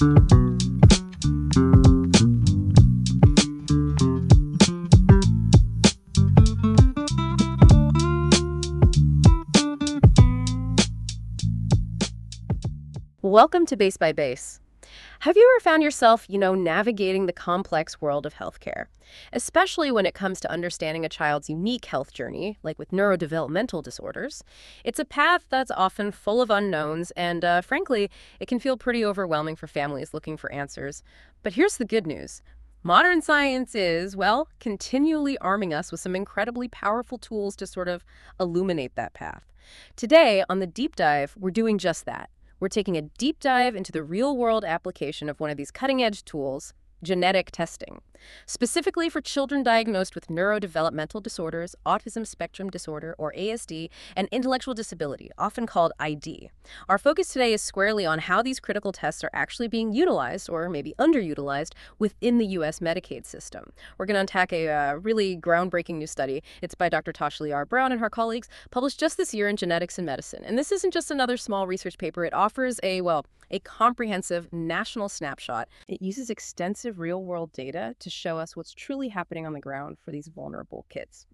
Welcome to Base by Base. Have you ever found yourself, navigating the complex world of healthcare, especially when it comes to understanding a child's unique health journey, like with neurodevelopmental disorders? It's a path that's often full of unknowns, and frankly, it can feel pretty overwhelming for families looking for answers. But here's the good news. Modern science is, well, continually arming us with some incredibly powerful tools to sort of illuminate that path. Today, on the Deep Dive, we're doing just that. We're taking a deep dive into the real-world application of one of these cutting-edge tools, genetic testing, specifically for children diagnosed with neurodevelopmental disorders, autism spectrum disorder, or ASD, and intellectual disability, often called ID. Our focus today is squarely on how these critical tests are actually being utilized, or maybe underutilized, within the U.S. Medicaid system. We're going to unpack a really groundbreaking new study. It's by Dr. Tasha R. Brown and her colleagues, published just this year in Genetics in Medicine. And this isn't just another small research paper. It offers a comprehensive national snapshot. It uses extensive real-world data to show us what's truly happening on the ground for these vulnerable kids.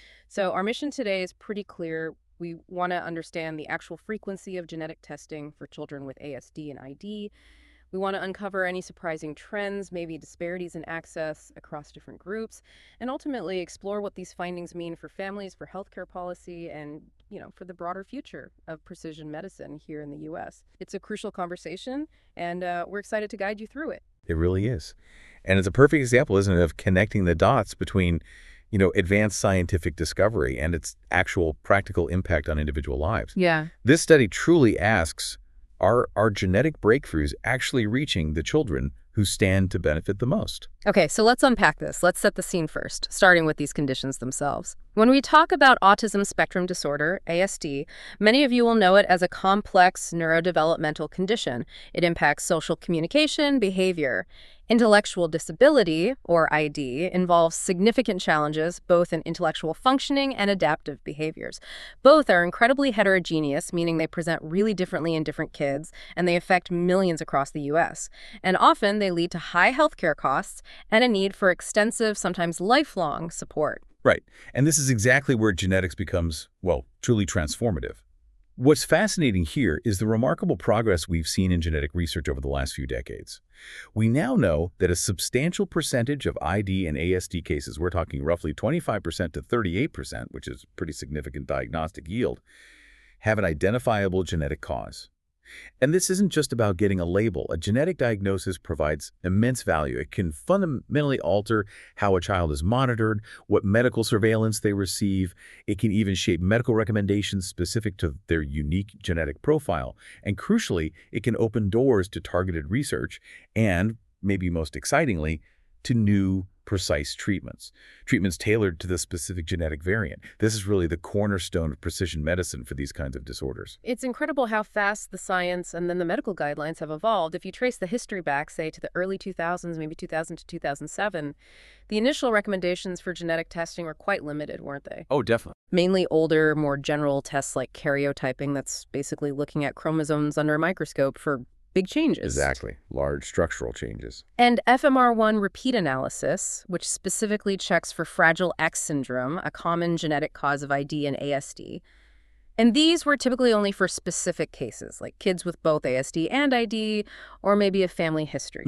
So our mission today is pretty clear. We want to understand the actual frequency of genetic testing for children with ASD and ID. We want to uncover any surprising trends, maybe disparities in access across different groups, and ultimately explore what these findings mean for families, for healthcare policy, and for the broader future of precision medicine here in the U.S. It's a crucial conversation, and we're excited to guide you through it. It really is. And it's a perfect example, isn't it, of connecting the dots between, advanced scientific discovery and its actual practical impact on individual lives. Yeah. This study truly asks, are genetic breakthroughs actually reaching the children who stand to benefit the most? Okay, so let's unpack this. Let's set the scene first, starting with these conditions themselves. When we talk about autism spectrum disorder, ASD, many of you will know it as a complex neurodevelopmental condition. It impacts social communication, behavior. Intellectual disability, or ID, involves significant challenges both in intellectual functioning and adaptive behaviors. Both are incredibly heterogeneous, meaning they present really differently in different kids, and they affect millions across the U.S. And often they lead to high healthcare costs and a need for extensive, sometimes lifelong support. Right. And this is exactly where genetics becomes, truly transformative. What's fascinating here is the remarkable progress we've seen in genetic research over the last few decades. We now know that a substantial percentage of ID and ASD cases, we're talking roughly 25% to 38%, which is pretty significant diagnostic yield, have an identifiable genetic cause. And this isn't just about getting a label. A genetic diagnosis provides immense value. It can fundamentally alter how a child is monitored, what medical surveillance they receive. It can even shape medical recommendations specific to their unique genetic profile. And crucially, it can open doors to targeted research and, maybe most excitingly, to new precise treatments tailored to the specific genetic variant. This is really the cornerstone of precision medicine for these kinds of disorders. It's incredible how fast the science and then the medical guidelines have evolved. If you trace the history back, say, to the early 2000s, maybe 2000 to 2007, the initial recommendations for genetic testing were quite limited, weren't they? Oh, definitely. Mainly older, more general tests like karyotyping, that's basically looking at chromosomes under a microscope for big changes. Exactly. Large structural changes. And FMR1 repeat analysis, which specifically checks for Fragile X syndrome, a common genetic cause of ID and ASD. And these were typically only for specific cases, like kids with both ASD and ID, or maybe a family history.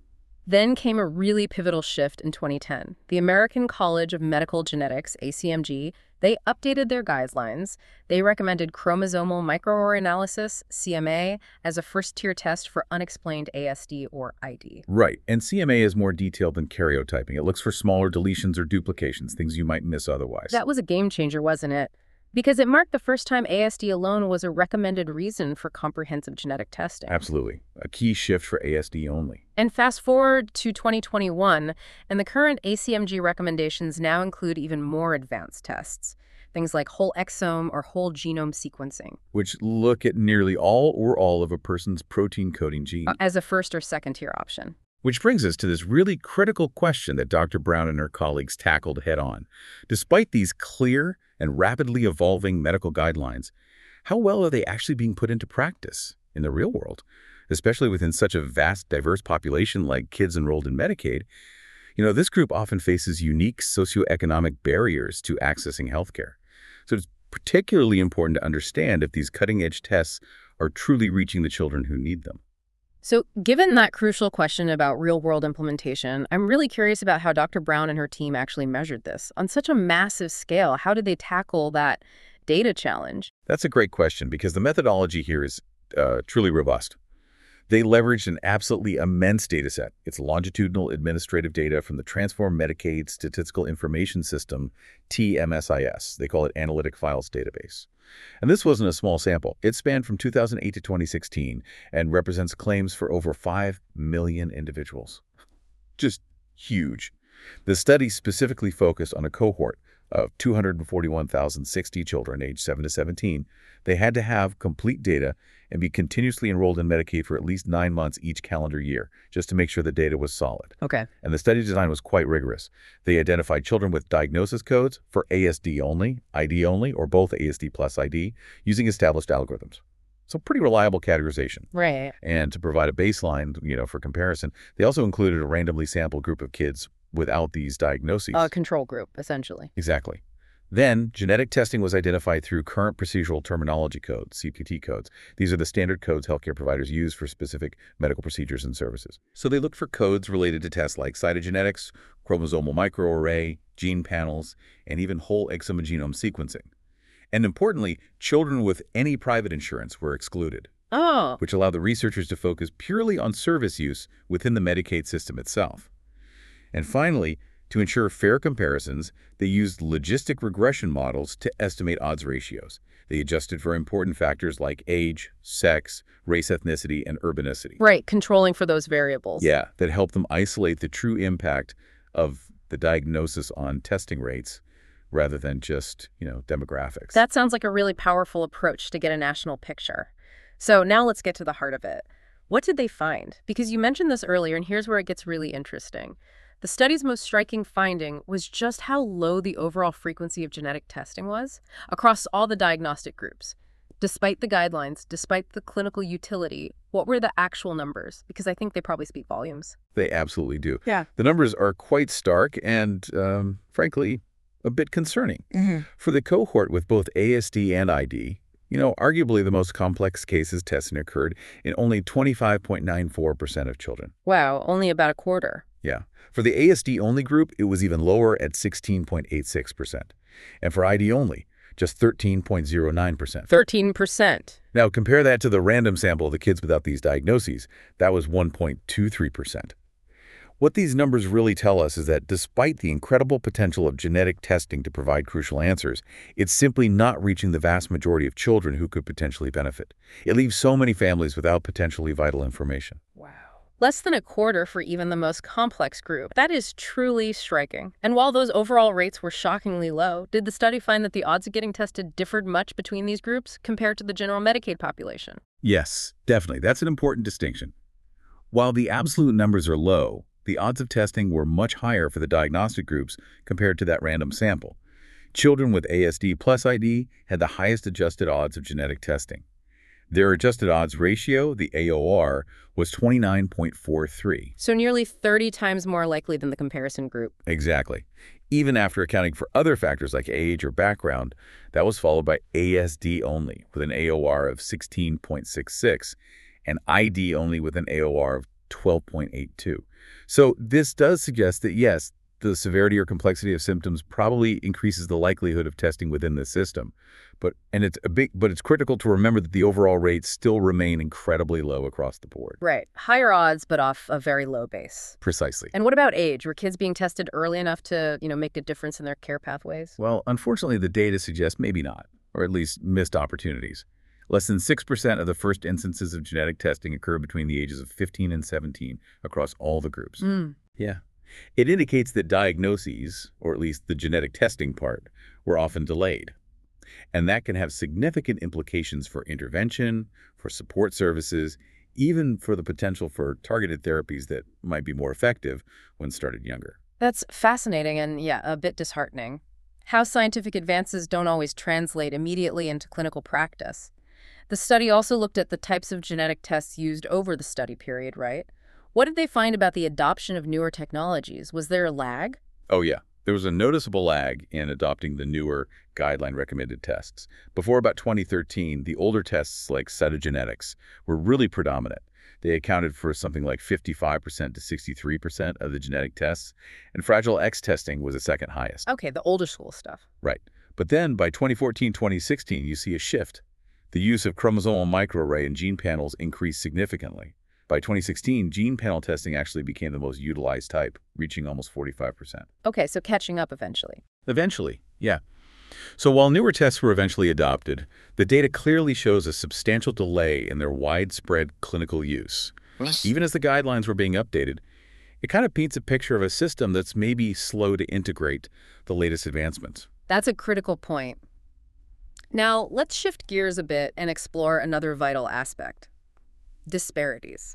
Then came a really pivotal shift in 2010. The American College of Medical Genetics, ACMG, they updated their guidelines. They recommended chromosomal microarray analysis, CMA, as a first-tier test for unexplained ASD or ID. Right, and CMA is more detailed than karyotyping. It looks for smaller deletions or duplications, things you might miss otherwise. That was a game changer, wasn't it? Because it marked the first time ASD alone was a recommended reason for comprehensive genetic testing. Absolutely. A key shift for ASD only. And fast forward to 2021, and the current ACMG recommendations now include even more advanced tests. Things like whole exome or whole genome sequencing, which look at nearly all of a person's protein-coding gene as a first or second-tier option. Which brings us to this really critical question that Dr. Brown and her colleagues tackled head-on. Despite these clear and rapidly evolving medical guidelines, how well are they actually being put into practice? in the real world, especially within such a vast, diverse population like kids enrolled in Medicaid. This group often faces unique socioeconomic barriers to accessing healthcare. So it's particularly important to understand if these cutting-edge tests are truly reaching the children who need them. So given that crucial question about real-world implementation, I'm really curious about how Dr. Brown and her team actually measured this. On such a massive scale, how did they tackle that data challenge? That's a great question because the methodology here is truly robust. They leveraged an absolutely immense data set. It's longitudinal administrative data from the Transform Medicaid Statistical Information System, TMSIS. They call it Analytic Files Database. And this wasn't a small sample. It spanned from 2008 to 2016 and represents claims for over 5 million individuals. Just huge. The study specifically focused on a cohort of 241,060 children aged 7 to 17. They had to have complete data and be continuously enrolled in Medicaid for at least 9 months each calendar year, just to make sure the data was solid. Okay. And the study design was quite rigorous. They identified children with diagnosis codes for ASD only, ID only, or both ASD plus ID, using established algorithms. So pretty reliable categorization. Right. And to provide a baseline, for comparison, they also included a randomly sampled group of kids without these diagnoses. A control group, essentially. Exactly. Then, genetic testing was identified through current procedural terminology codes, CPT codes. These are the standard codes healthcare providers use for specific medical procedures and services. So they looked for codes related to tests like cytogenetics, chromosomal microarray, gene panels, and even whole exome and genome sequencing. And importantly, children with any private insurance were excluded, which allowed the researchers to focus purely on service use within the Medicaid system itself. And finally, to ensure fair comparisons, they used logistic regression models to estimate odds ratios. They adjusted for important factors like age, sex, race, ethnicity, and urbanicity. Right, controlling for those variables. Yeah, that helped them isolate the true impact of the diagnosis on testing rates rather than just, demographics. That sounds like a really powerful approach to get a national picture. So now let's get to the heart of it. What did they find? Because you mentioned this earlier, and here's where it gets really interesting. The study's most striking finding was just how low the overall frequency of genetic testing was across all the diagnostic groups. Despite the guidelines, despite the clinical utility, what were the actual numbers? Because I think they probably speak volumes. They absolutely do. Yeah. The numbers are quite stark and, frankly, a bit concerning. For the cohort with both ASD and ID, arguably the most complex cases testing occurred in only 25.94% of children. Wow, only about a quarter. Yeah. For the ASD-only group, it was even lower at 16.86%. And for ID only, just 13.09%. 13%. Now, compare that to the random sample of the kids without these diagnoses. That was 1.23%. What these numbers really tell us is that despite the incredible potential of genetic testing to provide crucial answers, it's simply not reaching the vast majority of children who could potentially benefit. It leaves so many families without potentially vital information. Wow. Less than a quarter for even the most complex group. That is truly striking. And while those overall rates were shockingly low, did the study find that the odds of getting tested differed much between these groups compared to the general Medicaid population? Yes, definitely. That's an important distinction. While the absolute numbers are low, the odds of testing were much higher for the diagnostic groups compared to that random sample. Children with ASD plus ID had the highest adjusted odds of genetic testing. Their adjusted odds ratio, the AOR, was 29.43. So nearly 30 times more likely than the comparison group. Exactly. Even after accounting for other factors like age or background, that was followed by ASD only with an AOR of 16.66 and ID only with an AOR of 12.82. So this does suggest that, yes, the severity or complexity of symptoms probably increases the likelihood of testing within the system. But it's critical to remember that the overall rates still remain incredibly low across the board. Right. Higher odds, but off a very low base. Precisely. And what about age? Were kids being tested early enough to, make a difference in their care pathways? Well, unfortunately, the data suggests maybe not, or at least missed opportunities. Less than 6% of the first instances of genetic testing occur between the ages of 15 and 17 across all the groups. Yeah. It indicates that diagnoses, or at least the genetic testing part, were often delayed. And that can have significant implications for intervention, for support services, even for the potential for targeted therapies that might be more effective when started younger. That's fascinating and, a bit disheartening. How scientific advances don't always translate immediately into clinical practice. The study also looked at the types of genetic tests used over the study period, right? What did they find about the adoption of newer technologies? Was there a lag? Oh, yeah. There was a noticeable lag in adopting the newer guideline-recommended tests. Before about 2013, the older tests like cytogenetics were really predominant. They accounted for something like 55% to 63% of the genetic tests, and Fragile X testing was the second highest. Okay, the older school stuff. Right. But then by 2014, 2016, you see a shift. The use of chromosomal microarray and gene panels increased significantly. By 2016, gene panel testing actually became the most utilized type, reaching almost 45%. Okay, so catching up eventually. Eventually, yeah. So while newer tests were eventually adopted, the data clearly shows a substantial delay in their widespread clinical use. Even as the guidelines were being updated, it kind of paints a picture of a system that's maybe slow to integrate the latest advancements. That's a critical point. Now, let's shift gears a bit and explore another vital aspect: disparities.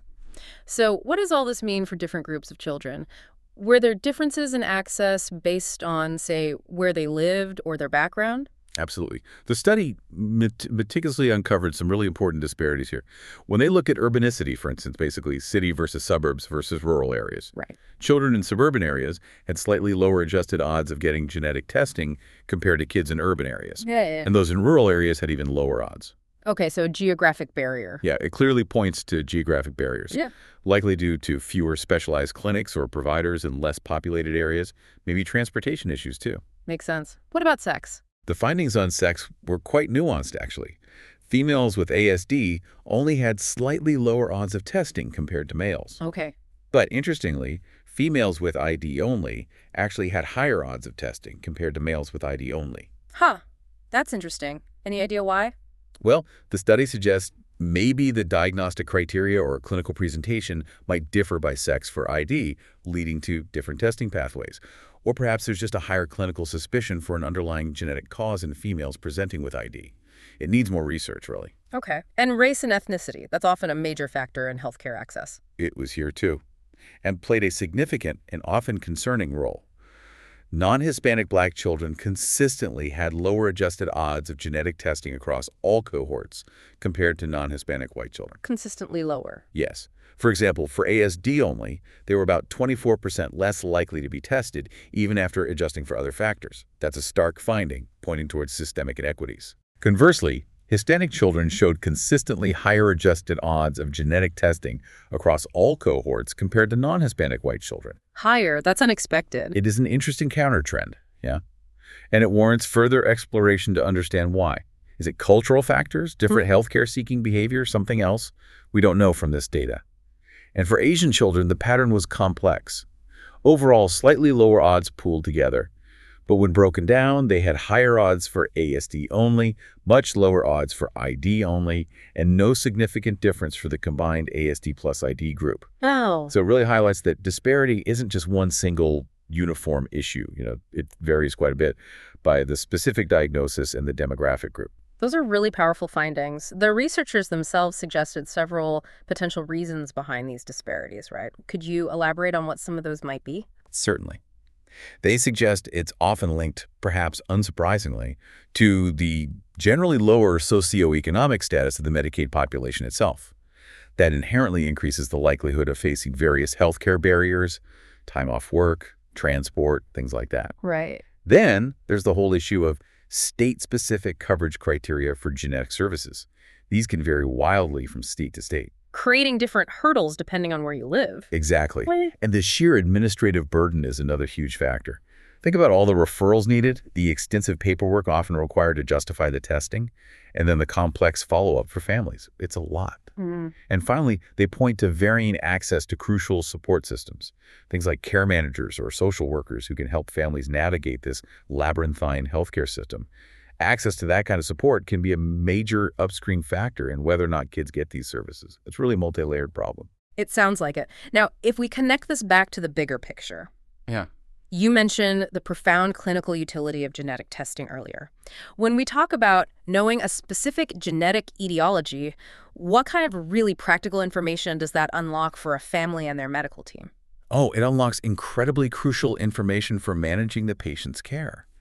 So what does all this mean for different groups of children? Were there differences in access based on, say, where they lived or their background? Absolutely. The study meticulously uncovered some really important disparities here. When they look at urbanicity, for instance, basically city versus suburbs versus rural areas, Right. children in suburban areas had slightly lower adjusted odds of getting genetic testing compared to kids in urban areas. Yeah. And those in rural areas had even lower odds. Okay, so geographic barrier. Yeah, it clearly points to geographic barriers, Yeah. likely due to fewer specialized clinics or providers in less populated areas, maybe transportation issues too. Makes sense. What about sex? The findings on sex were quite nuanced, actually. Females with ASD only had slightly lower odds of testing compared to males. Okay. But interestingly, females with ID only actually had higher odds of testing compared to males with ID only. Huh. That's interesting. Any idea why? Well, the study suggests maybe the diagnostic criteria or clinical presentation might differ by sex for ID, leading to different testing pathways. Or perhaps there's just a higher clinical suspicion for an underlying genetic cause in females presenting with ID. It needs more research, really. Okay. And race and ethnicity. That's often a major factor in healthcare access. It was here too, and played a significant and often concerning role. Non-Hispanic Black children consistently had lower adjusted odds of genetic testing across all cohorts compared to non-Hispanic white children. Consistently lower. Yes. For example, for ASD only, they were about 24% less likely to be tested, even after adjusting for other factors. That's a stark finding, pointing towards systemic inequities. Conversely, Hispanic children showed consistently higher adjusted odds of genetic testing across all cohorts compared to non-Hispanic white children. Higher? That's unexpected. It is an interesting countertrend, yeah? And it warrants further exploration to understand why. Is it cultural factors, different healthcare-seeking behavior, something else? We don't know from this data. And for Asian children, the pattern was complex. Overall, slightly lower odds pooled together. But when broken down, they had higher odds for ASD only, much lower odds for ID only, and no significant difference for the combined ASD plus ID group. Oh. So it really highlights that disparity isn't just one single uniform issue. It varies quite a bit by the specific diagnosis and the demographic group. Those are really powerful findings. The researchers themselves suggested several potential reasons behind these disparities, right? Could you elaborate on what some of those might be? Certainly. They suggest it's often linked, perhaps unsurprisingly, to the generally lower socioeconomic status of the Medicaid population itself. That inherently increases the likelihood of facing various healthcare barriers, time off work, transport, things like that. Right. Then there's the whole issue of state-specific coverage criteria for genetic services. These can vary wildly from state to state. Creating different hurdles depending on where you live. Exactly. What? And the sheer administrative burden is another huge factor. Think about all the referrals needed, the extensive paperwork often required to justify the testing, and then the complex follow-up for families. It's a lot. And finally, they point to varying access to crucial support systems, things like care managers or social workers who can help families navigate this labyrinthine healthcare system. Access to that kind of support can be a major upstream factor in whether or not kids get these services. It's really a multi-layered problem. It sounds like it. Now, if we connect this back to the bigger picture. Yeah. You mentioned the profound clinical utility of genetic testing earlier. When we talk about knowing a specific genetic etiology, what kind of really practical information does that unlock for a family and their medical team? Oh, it unlocks incredibly crucial information for managing the patient's care.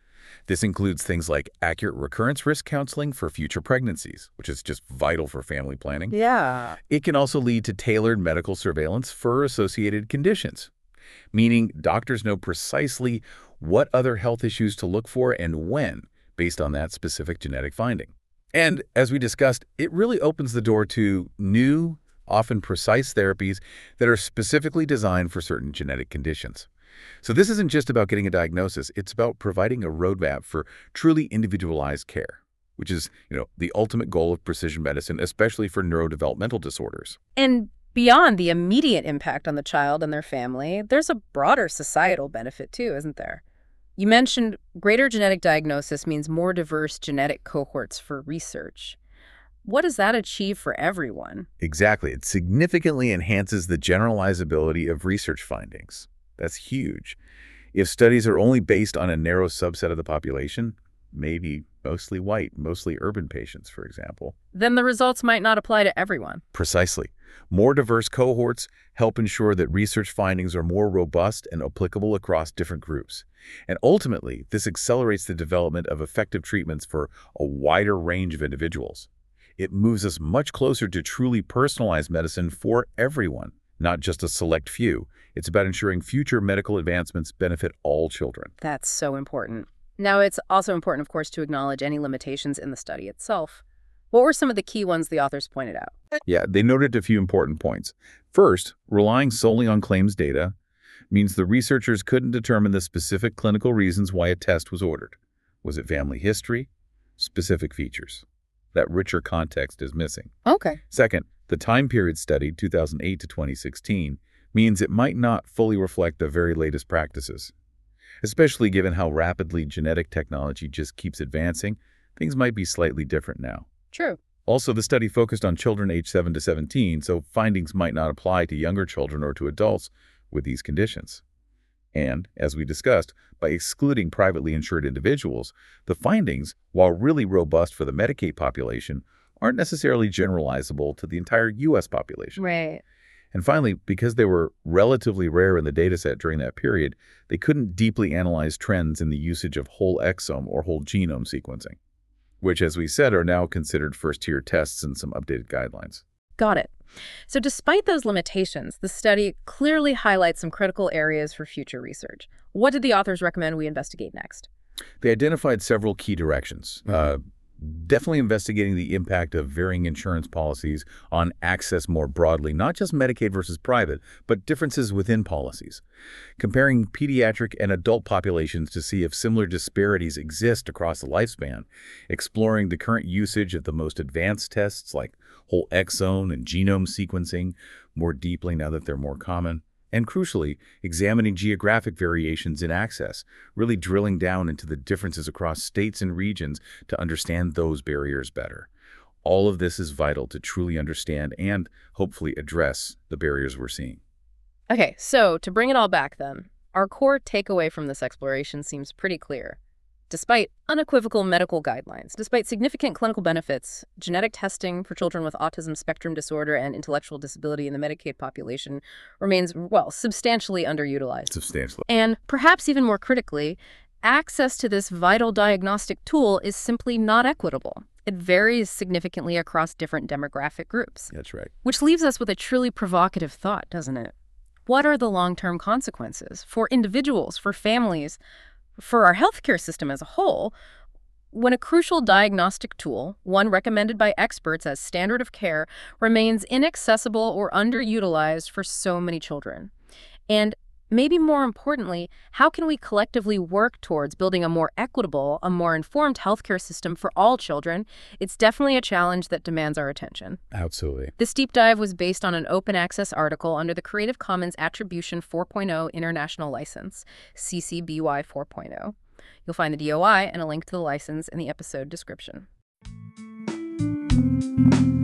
This includes things like accurate recurrence risk counseling for future pregnancies, which is just vital for family planning. Yeah. It can also lead to tailored medical surveillance for associated conditions, meaning doctors know precisely what other health issues to look for and when, based on that specific genetic finding. And as we discussed, it really opens the door to new, often precise therapies that are specifically designed for certain genetic conditions. So this isn't just about getting a diagnosis, it's about providing a roadmap for truly individualized care, which is, the ultimate goal of precision medicine, especially for neurodevelopmental disorders. And beyond the immediate impact on the child and their family, there's a broader societal benefit too, isn't there? You mentioned greater genetic diagnosis means more diverse genetic cohorts for research. What does that achieve for everyone? Exactly. It significantly enhances the generalizability of research findings. That's huge. If studies are only based on a narrow subset of the population, maybe mostly white, mostly urban patients, for example, Then the results might not apply to everyone. precisely. More diverse cohorts help ensure that research findings are more robust and applicable across different groups. And ultimately, this accelerates the development of effective treatments for a wider range of individuals. It moves us much closer to truly personalized medicine for everyone, not just a select few. It's about ensuring future medical advancements benefit all children. That's so important. Now, it's also important, of course, to acknowledge any limitations in the study itself. What were some of the key ones the authors pointed out? Yeah, they noted a few important points. First, relying solely on claims data means the researchers couldn't determine the specific clinical reasons why a test was ordered. Was it family history? Specific features? That richer context is missing. Okay. Second, the time period studied, 2008 to 2016, means it might not fully reflect the very latest practices. Especially given how rapidly genetic technology just keeps advancing, things might be slightly different now. True. Also, the study focused on children aged 7 to 17, so findings might not apply to younger children or to adults with these conditions. And, as we discussed, by excluding privately insured individuals, the findings, while really robust for the Medicaid population, aren't necessarily generalizable to the entire U.S. population. Right. And finally, because they were relatively rare in the dataset during that period, they couldn't deeply analyze trends in the usage of whole exome or whole genome sequencing, which, as we said, are now considered first-tier tests in some updated guidelines. Got it. So despite those limitations, the study clearly highlights some critical areas for future research. What did the authors recommend we investigate next? They identified several key directions. Definitely investigating the impact of varying insurance policies on access more broadly, not just Medicaid versus private, but differences within policies. Comparing pediatric and adult populations to see if similar disparities exist across the lifespan. Exploring the current usage of the most advanced tests like whole exome and genome sequencing more deeply now that they're more common. And crucially, examining geographic variations in access, really drilling down into the differences across states and regions to understand those barriers better. All of this is vital to truly understand and hopefully address the barriers we're seeing. Okay, so to bring it all back then, our core takeaway from this exploration seems pretty clear. Despite unequivocal medical guidelines, despite significant clinical benefits, genetic testing for children with autism spectrum disorder and intellectual disability in the Medicaid population remains, well, substantially underutilized. Substantially. And perhaps even more critically, access to this vital diagnostic tool is simply not equitable. It varies significantly across different demographic groups. That's right. Which leaves us with a truly provocative thought, doesn't it? What are the long-term consequences for individuals, for families, for our healthcare system as a whole, when a crucial diagnostic tool, one recommended by experts as standard of care, remains inaccessible or underutilized for so many children? And maybe more importantly, how can we collectively work towards building a more equitable, a more informed healthcare system for all children? It's definitely a challenge that demands our attention. Absolutely. This deep dive was based on an open access article under the Creative Commons Attribution 4.0 International License, CC BY 4.0. You'll find the DOI and a link to the license in the episode description.